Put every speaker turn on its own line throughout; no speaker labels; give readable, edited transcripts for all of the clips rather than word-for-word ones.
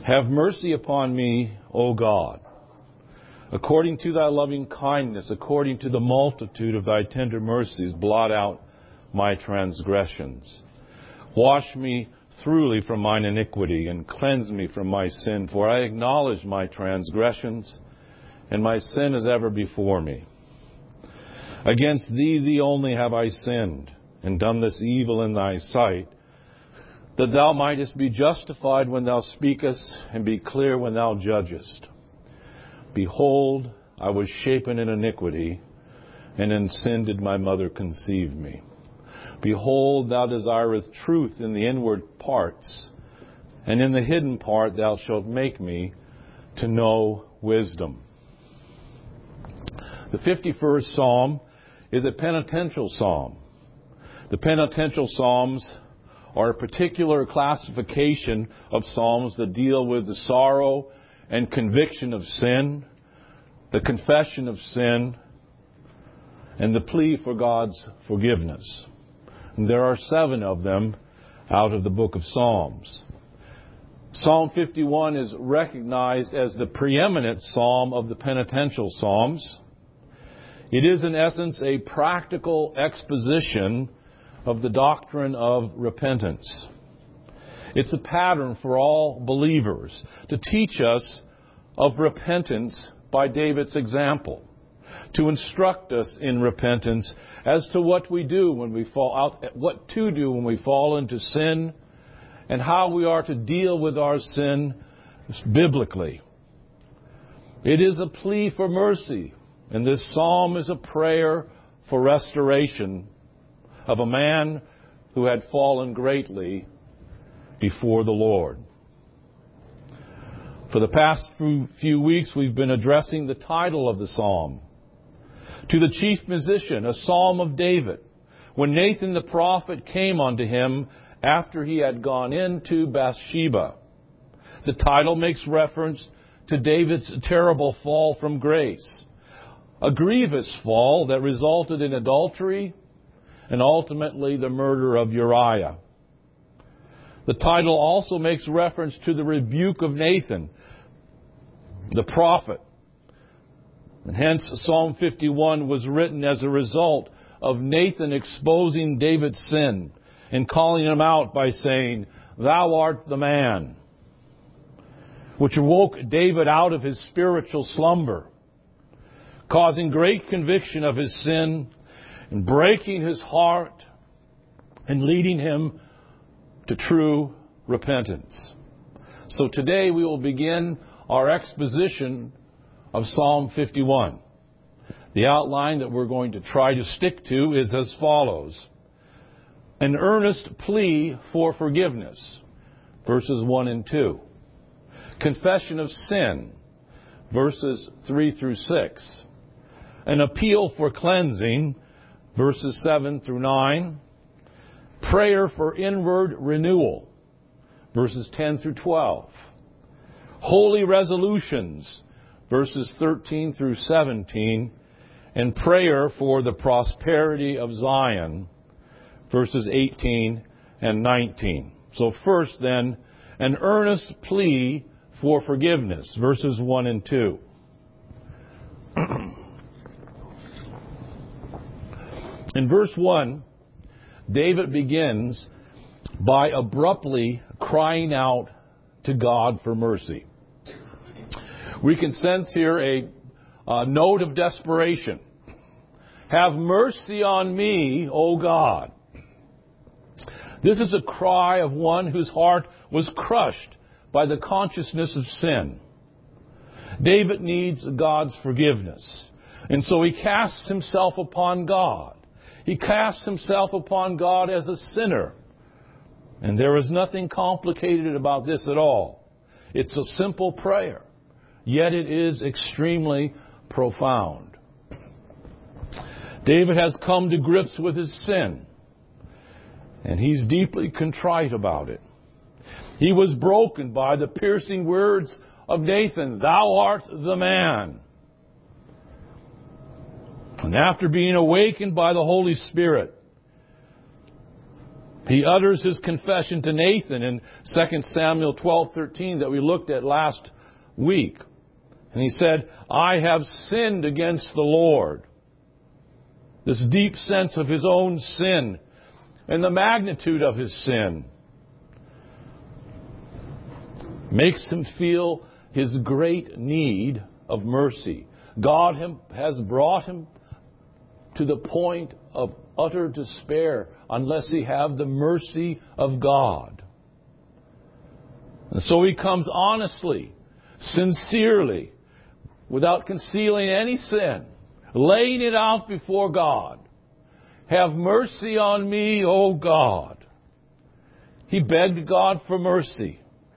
Have mercy upon me, O God, according to thy loving kindness, according to the multitude of thy tender mercies, blot out my transgressions. Wash me thoroughly from mine iniquity, and cleanse me from my sin. For I acknowledge my transgressions, and my sin is ever before me. Against thee only have I sinned, and done this evil in thy sight, that thou mightest be justified when thou speakest, and be clear when thou judgest. Behold, I was shapen in iniquity, and in sin did my mother conceive me. Behold, thou desirest truth in the inward parts, and in the hidden part thou shalt make me to know wisdom. The 51st Psalm is a penitential psalm. The penitential psalms are a particular classification of psalms that deal with the sorrow and conviction of sin, the confession of sin, and the plea for God's forgiveness. And there are 7 of them out of the book of Psalms. Psalm 51 is recognized as the preeminent psalm of the penitential psalms. It is, in essence, a practical exposition of the doctrine of repentance. It's a pattern for all believers to teach us of repentance by David's example, to instruct us in repentance as to what we do when we fall out, what to do when we fall into sin, and how we are to deal with our sin biblically. It is a plea for mercy, and this psalm is a prayer for restoration of a man who had fallen greatly before the Lord. For the past few weeks, we've been addressing the title of the psalm. To the chief musician, a psalm of David, when Nathan the prophet came unto him after he had gone into Bathsheba. The title makes reference to David's terrible fall from grace, a grievous fall that resulted in adultery and ultimately the murder of Uriah. The title also makes reference to the rebuke of Nathan, the prophet. And hence, Psalm 51 was written as a result of Nathan exposing David's sin and calling him out by saying, "Thou art the man," which awoke David out of his spiritual slumber, causing great conviction of his sin and breaking his heart and leading him to true repentance. So today we will begin our exposition of Psalm 51. The outline that we're going to try to stick to is as follows. An earnest plea for forgiveness, verses 1 and 2. Confession of sin, verses 3 through 6. An appeal for cleansing, verses 7 through 9. Prayer for inward renewal, verses 10 through 12. Holy resolutions, verses 13 through 17. And prayer for the prosperity of Zion, verses 18 and 19. So first then, an earnest plea for forgiveness, verses 1 and 2. In verse 1, David begins by abruptly crying out to God for mercy. We can sense here a note of desperation. Have mercy on me, O God. This is a cry of one whose heart was crushed by the consciousness of sin. David needs God's forgiveness. And so he casts himself upon God. He casts himself upon God as a sinner. And there is nothing complicated about this at all. It's a simple prayer. Yet it is extremely profound. David has come to grips with his sin. And he's deeply contrite about it. He was broken by the piercing words of Nathan, "Thou art the man." And after being awakened by the Holy Spirit, He utters his confession to Nathan in 2 Samuel 12:13 that we looked at last week. And he said, I have sinned against the Lord. This deep sense of his own sin and the magnitude of his sin makes him feel his great need of mercy. God has brought him to the point of utter despair unless he have the mercy of God. And so he comes honestly, sincerely, without concealing any sin, laying it out before God. Have mercy on me, O God. He begged God for mercy.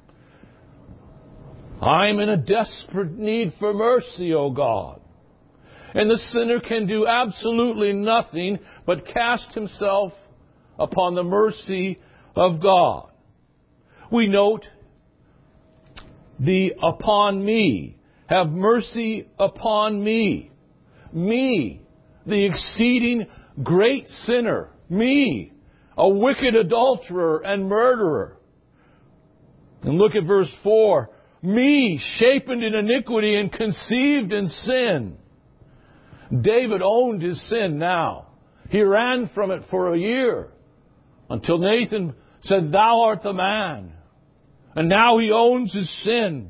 I'm in a desperate need for mercy, O God. And the sinner can do absolutely nothing but cast himself upon the mercy of God. We note the upon me. Have mercy upon me. Me, the exceeding great sinner. Me, a wicked adulterer and murderer. And look at verse 4. Me, shapen in iniquity and conceived in sin. David owned his sin now. He ran from it for a year until Nathan said, Thou art the man. And now he owns his sin.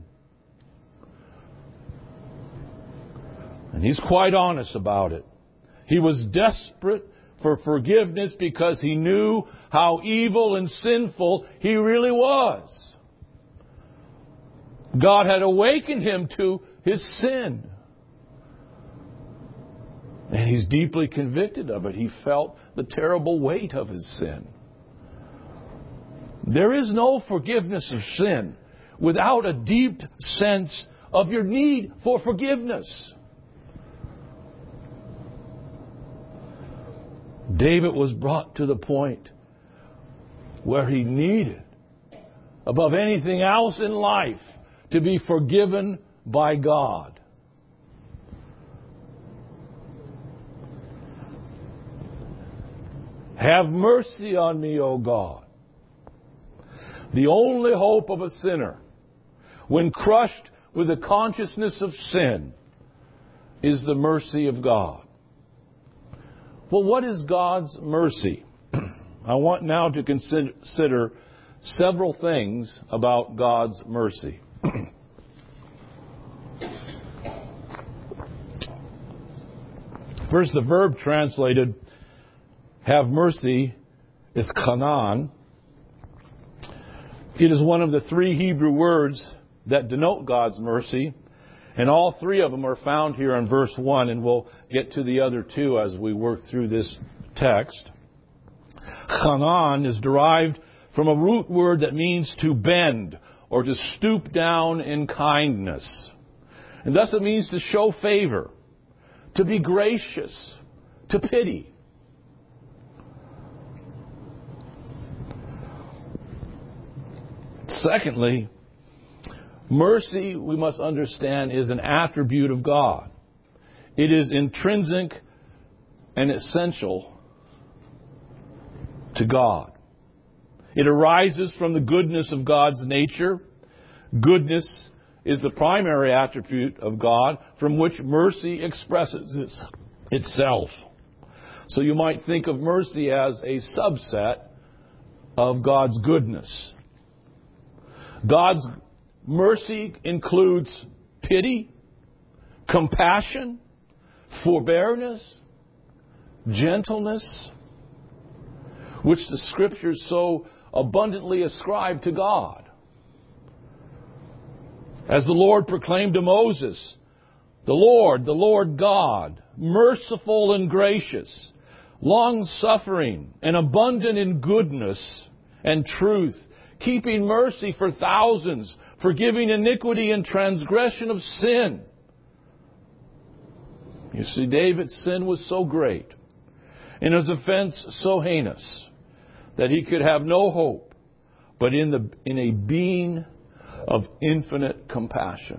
And he's quite honest about it. He was desperate for forgiveness because he knew how evil and sinful he really was. God had awakened him to his sin. And he's deeply convicted of it. He felt the terrible weight of his sin. There is no forgiveness of sin without a deep sense of your need for forgiveness. David was brought to the point where he needed, above anything else in life, to be forgiven by God. Have mercy on me, O God. The only hope of a sinner, when crushed with the consciousness of sin, is the mercy of God. Well, what is God's mercy? I want now to consider several things about God's mercy. First, the verb translated have mercy is chanan. It is one of the three Hebrew words that denote God's mercy. And all three of them are found here in verse 1, and we'll get to the other two as we work through this text. Chanan is derived from a root word that means to bend or to stoop down in kindness. And thus it means to show favor, to be gracious, to pity. Secondly, mercy, we must understand, is an attribute of God. It is intrinsic and essential to God. It arises from the goodness of God's nature. Goodness is the primary attribute of God from which mercy expresses itself. So you might think of mercy as a subset of God's goodness. God's mercy includes pity, compassion, forbearance, gentleness, which the Scriptures so abundantly ascribe to God. As the Lord proclaimed to Moses, the Lord God, merciful and gracious, long-suffering and abundant in goodness and truth, keeping mercy for thousands, forgiving iniquity and transgression of sin. You see, David's sin was so great and his offense so heinous that he could have no hope but in a being of infinite compassion.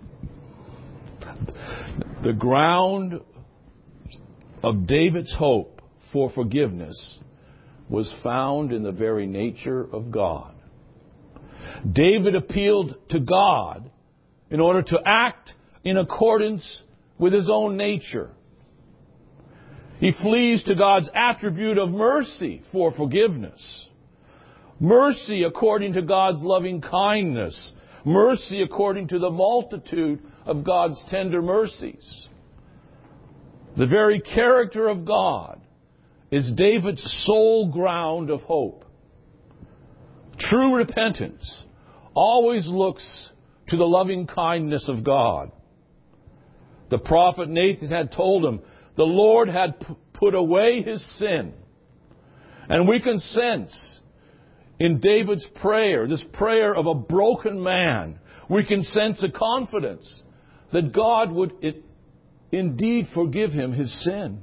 The ground of David's hope for forgiveness was found in the very nature of God. David appealed to God in order to act in accordance with his own nature. He flees to God's attribute of mercy for forgiveness. Mercy according to God's loving kindness. Mercy according to the multitude of God's tender mercies. The very character of God is David's sole ground of hope. True repentance always looks to the loving kindness of God. The prophet Nathan had told him the Lord had put away his sin. And we can sense in David's prayer, this prayer of a broken man, we can sense a confidence that God would indeed forgive him his sin.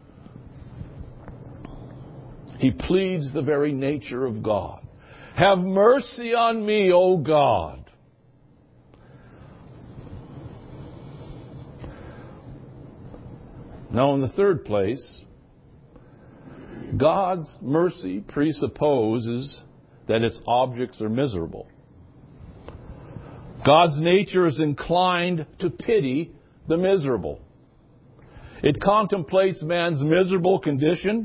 He pleads the very nature of God. Have mercy on me, O God. Now, in the third place, God's mercy presupposes that its objects are miserable. God's nature is inclined to pity the miserable. It contemplates man's miserable condition,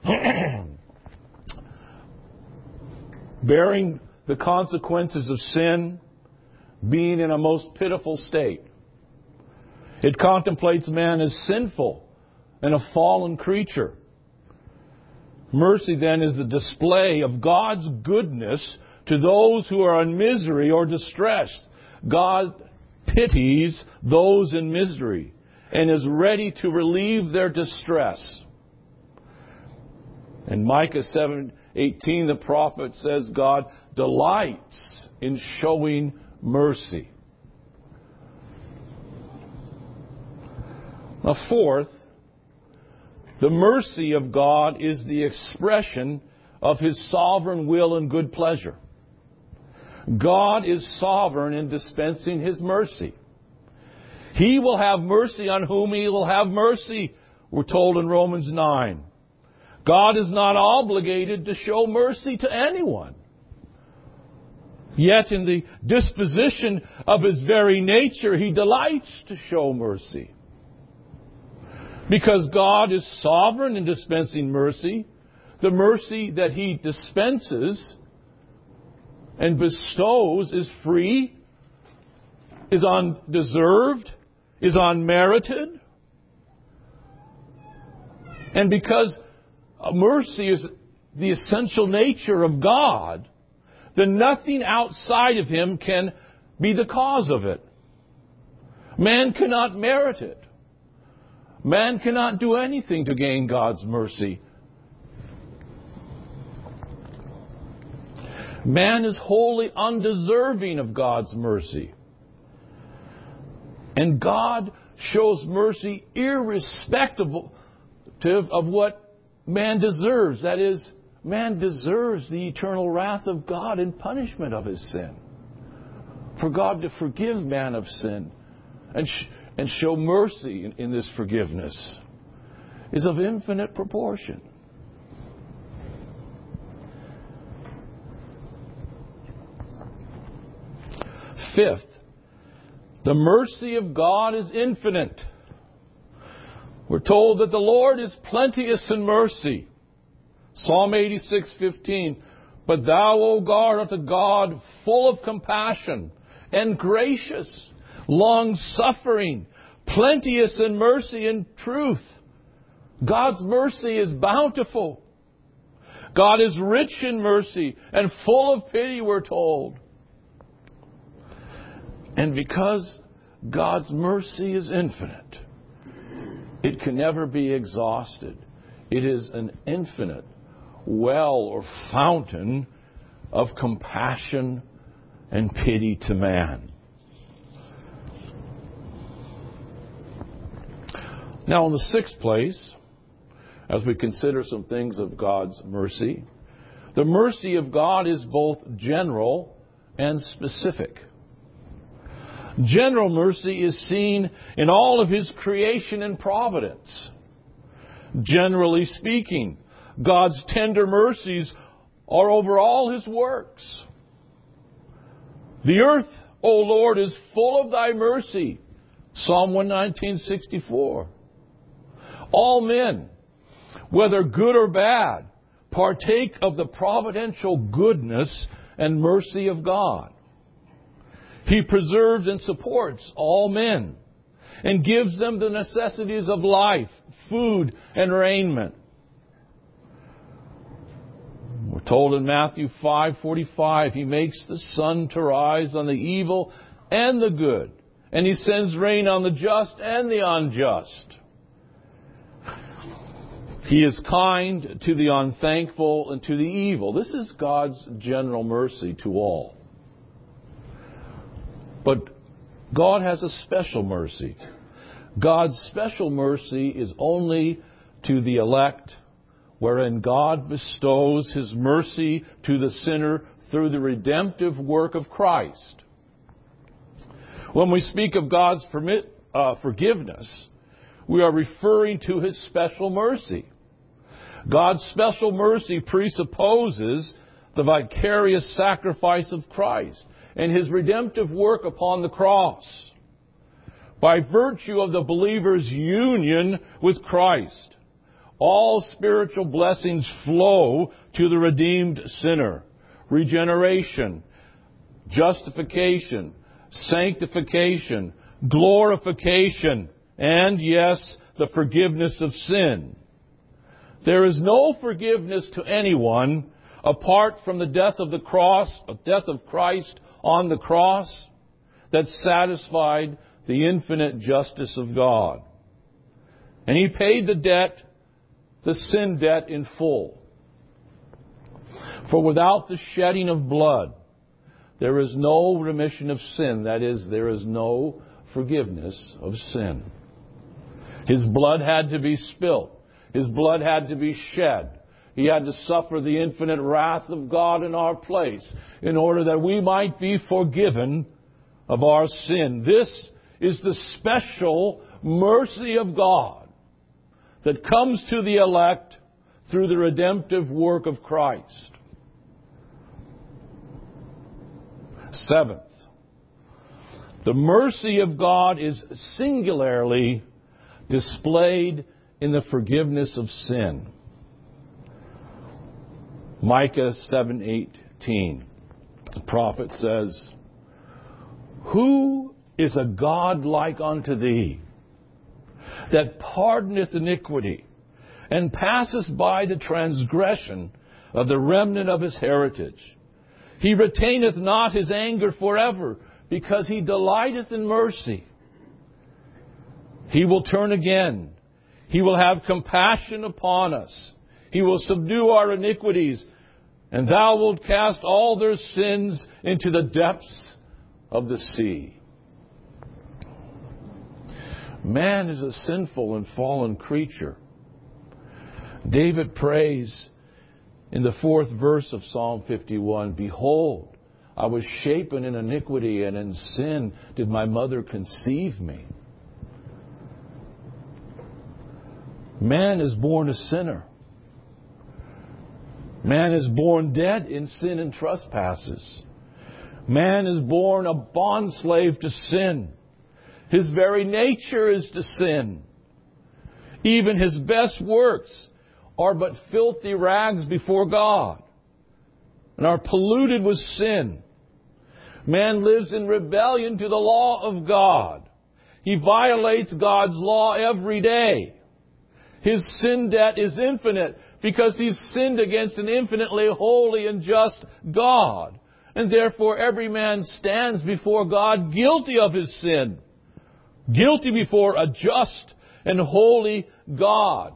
bearing the consequences of sin, being in a most pitiful state. It contemplates man as sinful and a fallen creature. Mercy, then, is the display of God's goodness to those who are in misery or distress. God pities those in misery and is ready to relieve their distress. In Micah 7:18, the prophet says God delights in showing mercy. Now, fourth, the mercy of God is the expression of His sovereign will and good pleasure. God is sovereign in dispensing His mercy. He will have mercy on whom He will have mercy, we're told in Romans 9. God is not obligated to show mercy to anyone. Yet in the disposition of His very nature, He delights to show mercy. Because God is sovereign in dispensing mercy, the mercy that He dispenses and bestows is free, is undeserved, is unmerited. And because mercy is the essential nature of God, then nothing outside of Him can be the cause of it. Man cannot merit it. Man cannot do anything to gain God's mercy. Man is wholly undeserving of God's mercy. And God shows mercy irrespective of what man deserves. That is, man deserves the eternal wrath of God and punishment of his sin. For God to forgive man of sin and show mercy in this forgiveness is of infinite proportion. Fifth, the mercy of God is infinite. We're told that the Lord is plenteous in mercy. Psalm 86:15. But thou, O God, art a God full of compassion and gracious, long-suffering, plenteous in mercy and truth. God's mercy is bountiful. God is rich in mercy and full of pity, we're told. And because God's mercy is infinite, it can never be exhausted. It is an infinite well or fountain of compassion and pity to man. Now, in the sixth place, as we consider some things of God's mercy, the mercy of God is both general and specific. General mercy is seen in all of His creation and providence. Generally speaking, God's tender mercies are over all His works. The earth, O Lord, is full of Thy mercy. Psalm 119:64. All men, whether good or bad, partake of the providential goodness and mercy of God. He preserves and supports all men and gives them the necessities of life, food, and raiment. We're told in Matthew 5:45, He makes the sun to rise on the evil and the good, and He sends rain on the just and the unjust. He is kind to the unthankful and to the evil. This is God's general mercy to all. But God has a special mercy. God's special mercy is only to the elect, wherein God bestows His mercy to the sinner through the redemptive work of Christ. When we speak of God's forgiveness, we are referring to His special mercy. God's special mercy presupposes the vicarious sacrifice of Christ and His redemptive work upon the cross. By virtue of the believer's union with Christ, all spiritual blessings flow to the redeemed sinner. Regeneration, justification, sanctification, glorification, and, yes, the forgiveness of sin. There is no forgiveness to anyone apart from the death of Christ on the cross that satisfied the infinite justice of God. And He paid the debt, the sin debt, in full. For without the shedding of blood, there is no remission of sin. That is, there is no forgiveness of sin. His blood had to be spilt. His blood had to be shed. He had to suffer the infinite wrath of God in our place in order that we might be forgiven of our sin. This is the special mercy of God that comes to the elect through the redemptive work of Christ. Seventh, the mercy of God is singularly displayed in the forgiveness of sin. Micah 7:18, the prophet says, "Who is a God like unto thee, that pardoneth iniquity, and passeth by the transgression of the remnant of his heritage? He retaineth not his anger forever, because he delighteth in mercy. He will turn again. He will have compassion upon us. He will subdue our iniquities, and thou wilt cast all their sins into the depths of the sea." Man is a sinful and fallen creature. David prays in the 4th verse of Psalm 51, "Behold, I was shapen in iniquity, and in sin did my mother conceive me." Man is born a sinner. Man is born dead in sin and trespasses. Man is born a bondslave to sin. His very nature is to sin. Even his best works are but filthy rags before God and are polluted with sin. Man lives in rebellion to the law of God. He violates God's law every day. His sin debt is infinite because he's sinned against an infinitely holy and just God. And therefore every man stands before God guilty of his sin. Guilty before a just and holy God.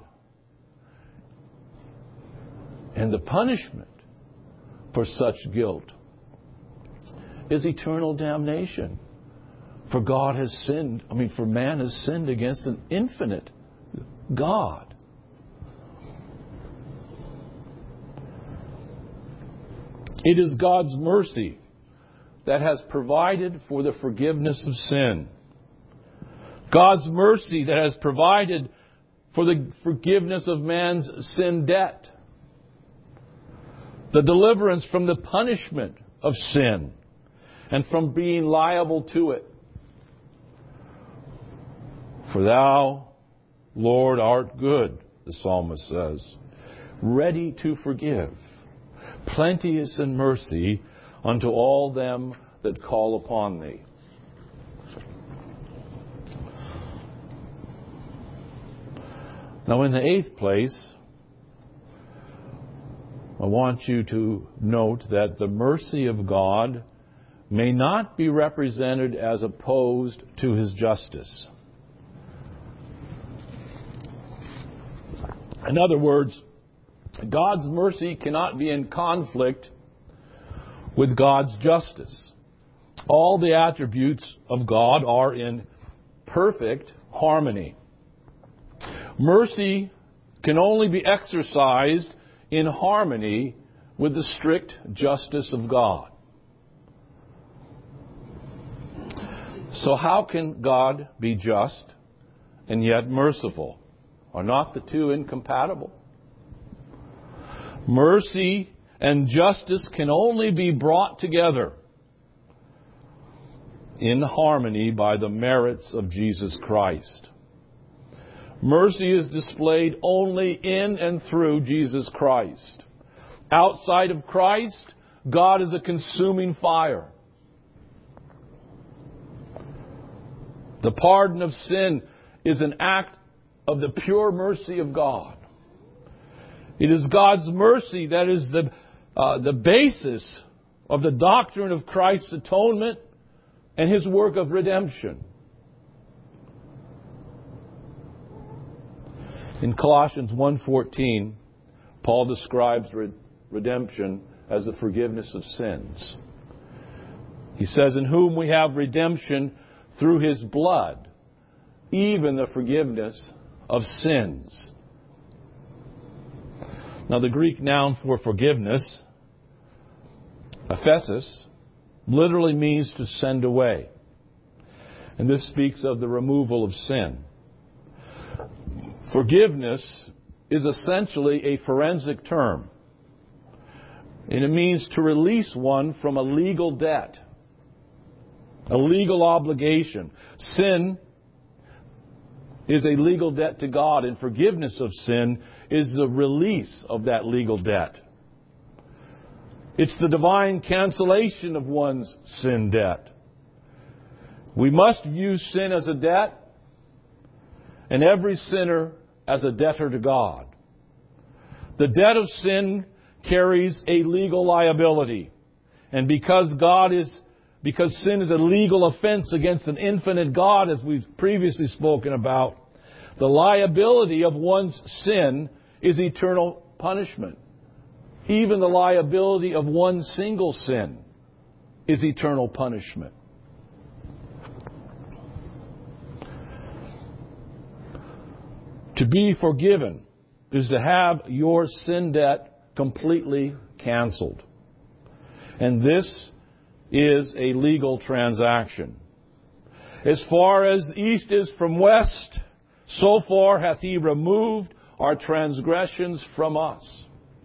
And the punishment for such guilt is eternal damnation. For man has sinned against an infinite God. It is God's mercy that has provided for the forgiveness of sin. God's mercy that has provided for the forgiveness of man's sin debt. the deliverance from the punishment of sin and from being liable to it. For thou, Lord, art good, the psalmist says, ready to forgive, plenteous in mercy unto all them that call upon thee. Now, in the eighth place, I want you to note that the mercy of God may not be represented as opposed to His justice. In other words, God's mercy cannot be in conflict with God's justice. All the attributes of God are in perfect harmony. Mercy can only be exercised in harmony with the strict justice of God. So how can God be just and yet merciful? Are not the two incompatible? Mercy and justice can only be brought together in harmony by the merits of Jesus Christ. Mercy is displayed only in and through Jesus Christ. Outside of Christ, God is a consuming fire. The pardon of sin is an act of the pure mercy of God. It is God's mercy that is the basis of the doctrine of Christ's atonement and His work of redemption. In Colossians 1:14, Paul describes redemption as the forgiveness of sins. He says, in whom we have redemption through His blood, even the forgiveness of sins. Now, the Greek noun for forgiveness, aphesis, literally means to send away. And this speaks of the removal of sin. Forgiveness is essentially a forensic term. And it means to release one from a legal debt, a legal obligation. Sin is a legal debt to God, and forgiveness of sin is the release of that legal debt. It's the divine cancellation of one's sin debt. We must view sin as a debt, and every sinner as a debtor to God. The debt of sin carries a legal liability. And because sin is a legal offense against an infinite God, as we've previously spoken about, the liability of one's sin is eternal punishment. Even the liability of one single sin is eternal punishment. To be forgiven is to have your sin debt completely canceled. And this is a legal transaction. As far as the east is from west, so far hath He removed our transgressions from us.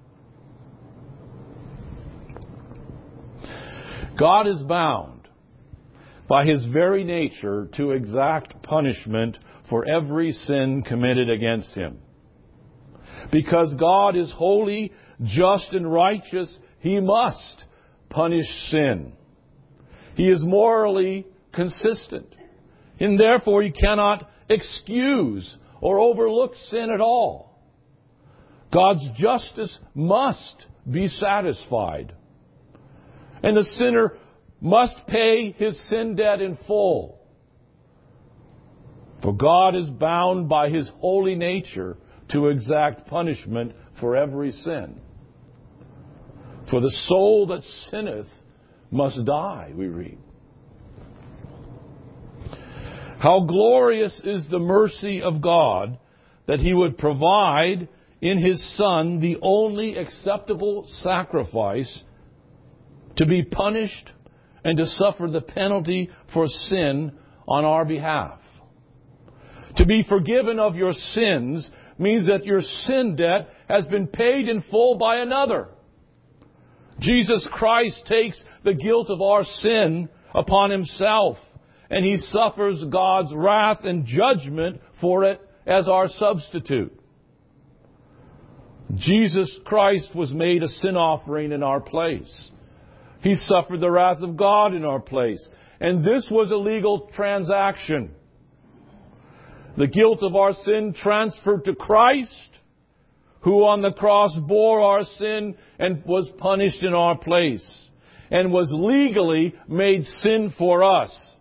God is bound by His very nature to exact punishment for every sin committed against Him. Because God is holy, just, and righteous, He must punish sin. He is morally consistent, and therefore He cannot excuse or overlook sin at all. God's justice must be satisfied, and the sinner must pay his sin debt in full. For God is bound by His holy nature to exact punishment for every sin. For the soul that sinneth must die, we read. How glorious is the mercy of God that He would provide in His Son the only acceptable sacrifice to be punished and to suffer the penalty for sin on our behalf. To be forgiven of your sins means that your sin debt has been paid in full by another. Jesus Christ takes the guilt of our sin upon Himself, and He suffers God's wrath and judgment for it as our substitute. Jesus Christ was made a sin offering in our place. He suffered the wrath of God in our place. And this was a legal transaction. The guilt of our sin transferred to Christ, who on the cross bore our sin and was punished in our place, and was legally made sin for us.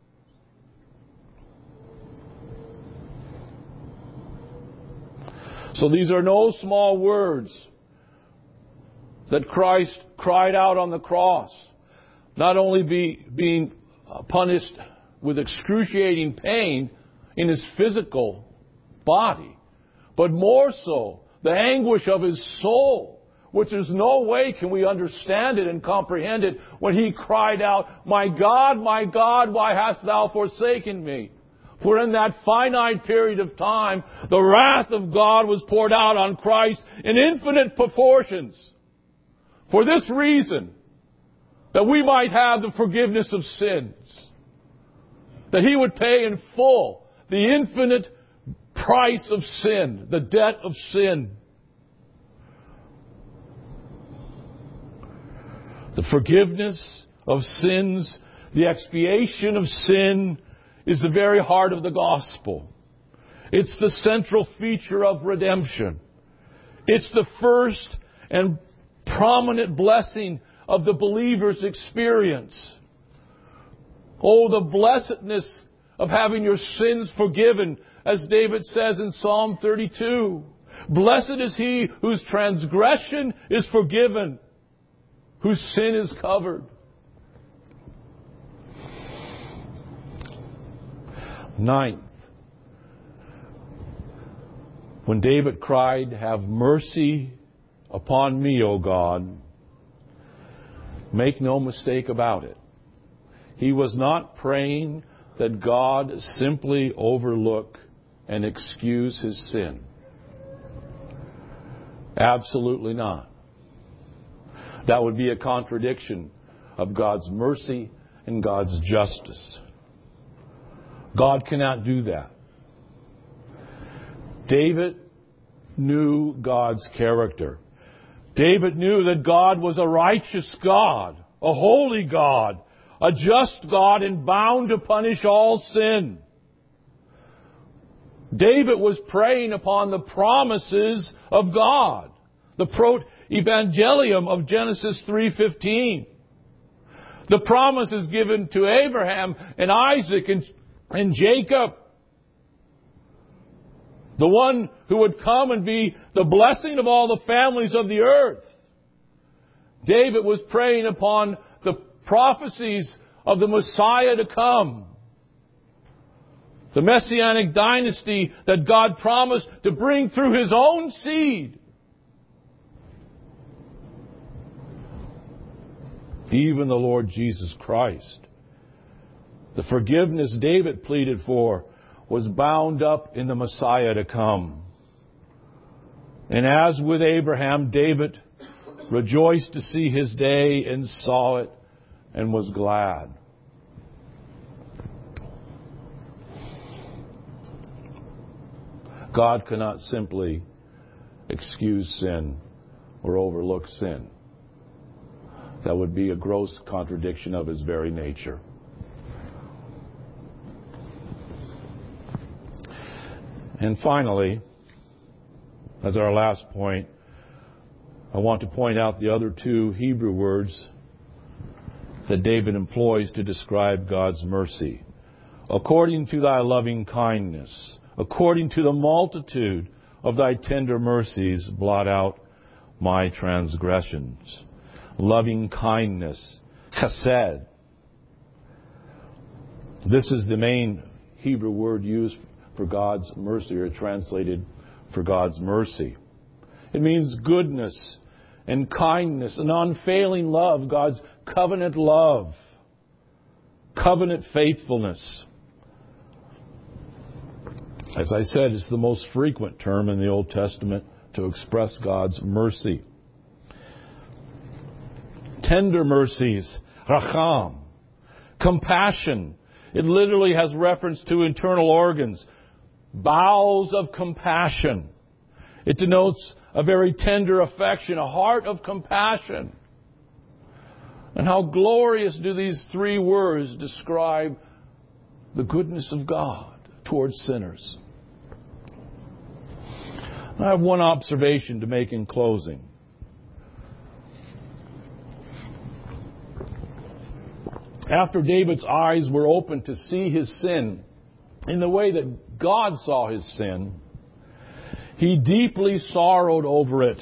So these are no small words that Christ cried out on the cross. Not only being punished with excruciating pain in His physical body, but more so the anguish of His soul, which there's no way can we understand it and comprehend it when He cried out, my God, why hast Thou forsaken me? For in that finite period of time, the wrath of God was poured out on Christ in infinite proportions. For this reason, that we might have the forgiveness of sins. That He would pay in full the infinite price of sin, the debt of sin. The forgiveness of sins, the expiation of sin, is the very heart of the gospel. It's the central feature of redemption. It's the first and prominent blessing of the believer's experience. Oh, the blessedness of having your sins forgiven, as David says in Psalm 32. Blessed is he whose transgression is forgiven, whose sin is covered. Ninth, when David cried, have mercy upon me, O God, make no mistake about it. He was not praying that God simply overlook and excuse his sin. Absolutely not. That would be a contradiction of God's mercy and God's justice. God cannot do that. David knew God's character. David knew that God was a righteous God, a holy God, a just God, and bound to punish all sin. David was praying upon the promises of God, the proto-evangelium of Genesis 3:15. The promises given to Abraham and Isaac and Jacob. The one who would come and be the blessing of all the families of the earth. David was praying upon the prophecies of the Messiah to come. The Messianic dynasty that God promised to bring through His own seed. Even the Lord Jesus Christ. The forgiveness David pleaded for was bound up in the Messiah to come. And as with Abraham, David rejoiced to see his day and saw it and was glad. God cannot simply excuse sin or overlook sin. That would be a gross contradiction of His very nature. And finally, as our last point, I want to point out the other two Hebrew words that David employs to describe God's mercy. According to thy loving kindness, according to the multitude of thy tender mercies, blot out my transgressions. Loving kindness, chesed. This is the main Hebrew word used for God's mercy, or translated for God's mercy. It means goodness and kindness, an unfailing love, God's covenant love, covenant faithfulness. As I said, it's the most frequent term in the Old Testament to express God's mercy. tender mercies, racham. Compassion. It literally has reference to internal organs. Bowels of compassion. It denotes a very tender affection, a heart of compassion. And how glorious do these three words describe the goodness of God towards sinners. I have one observation to make in closing. After David's eyes were opened to see his sin in the way that God saw his sin, he deeply sorrowed over it.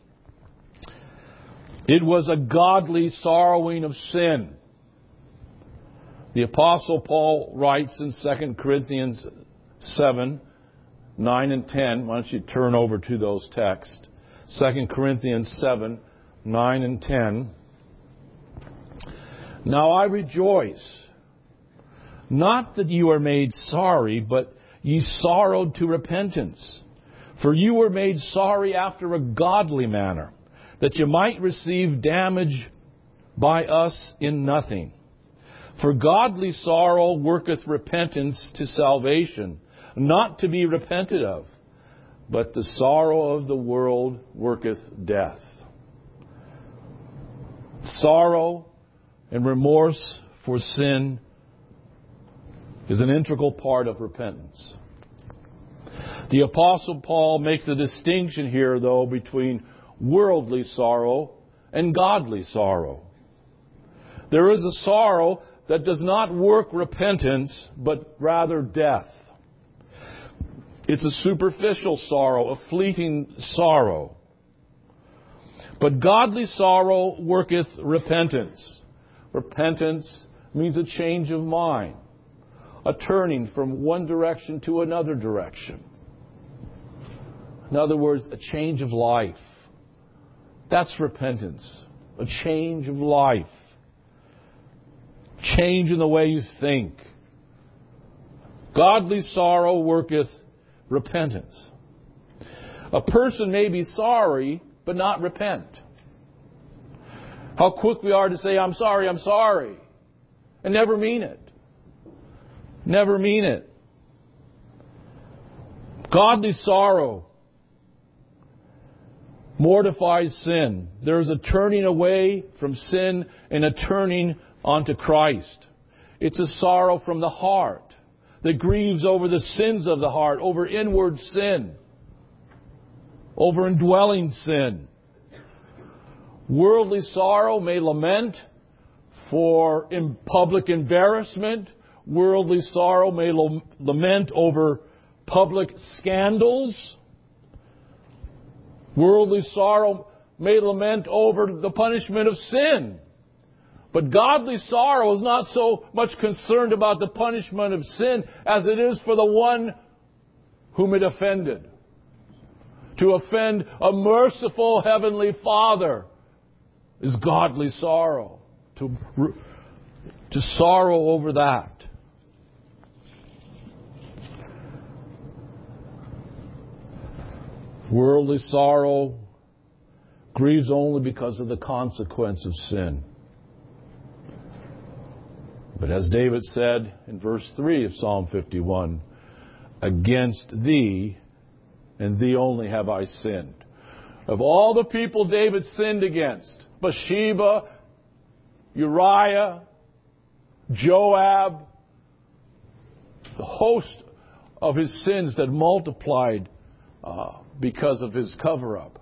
It was a godly sorrowing of sin. The Apostle Paul writes in 2 Corinthians 7, 9 and 10. Why don't you turn over to those texts? 2 Corinthians 7, 9 and 10. Now I rejoice, not that you are made sorry, but ye sorrowed to repentance. For you were made sorry after a godly manner, that you might receive damage by us in nothing. For godly sorrow worketh repentance to salvation, not to be repented of, but the sorrow of the world worketh death. Sorrow and remorse for sin is an integral part of repentance. The Apostle Paul makes a distinction here, though, between worldly sorrow and godly sorrow. There is a sorrow that does not work repentance, but rather death. It's a superficial sorrow, a fleeting sorrow. But godly sorrow worketh repentance. Repentance means a change of mind, a turning from one direction to another direction. In other words, a change of life. That's repentance, a change of life. Change in the way you think. Godly sorrow worketh repentance. A person may be sorry, but not repent. How quick we are to say, I'm sorry, and never mean it. Never mean it. Godly sorrow mortifies sin. There is a turning away from sin and a turning onto Christ. It's a sorrow from the heart that grieves over the sins of the heart, over inward sin, over indwelling sin. Worldly sorrow may lament for public embarrassment. Worldly sorrow may lament over public scandals. Worldly sorrow may lament over the punishment of sin. But godly sorrow is not so much concerned about the punishment of sin as it is for the one whom it offended. To offend a merciful Heavenly Father is godly sorrow. To sorrow over that. Worldly sorrow grieves only because of the consequence of sin. But as David said in verse 3 of Psalm 51, against thee and thee only have I sinned. Of all the people David sinned against, Bathsheba, Uriah, Joab, the host of his sins that multiplied because of his cover-up.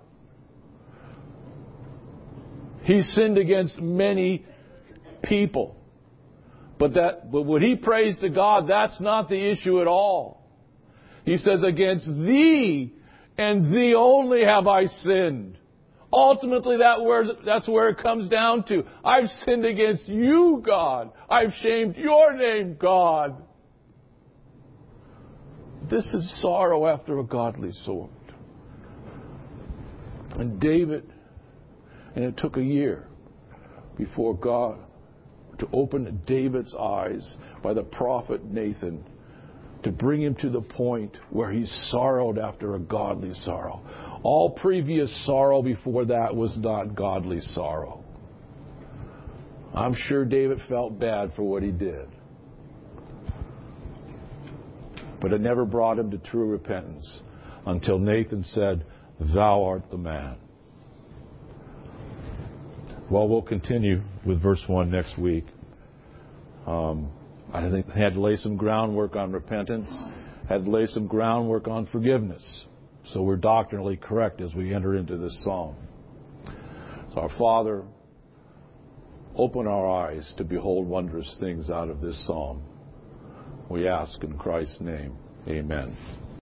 He sinned against many people. But when he prays to God, that's not the issue at all. He says, against thee and thee only have I sinned. Ultimately, that's where it comes down to. I've sinned against you, God. I've shamed your name, God. This is sorrow after a godly sort. And it took a year before God to open David's eyes by the prophet Nathan to bring him to the point where he sorrowed after a godly sorrow. All previous sorrow before that was not godly sorrow. I'm sure David felt bad for what he did. But it never brought him to true repentance until Nathan said, "Thou art the man." Well, we'll continue with verse 1 next week. I think I had to lay some groundwork on repentance, had to lay some groundwork on forgiveness. So we're doctrinally correct as we enter into this psalm. So our Father, open our eyes to behold wondrous things out of this psalm. We ask in Christ's name. Amen.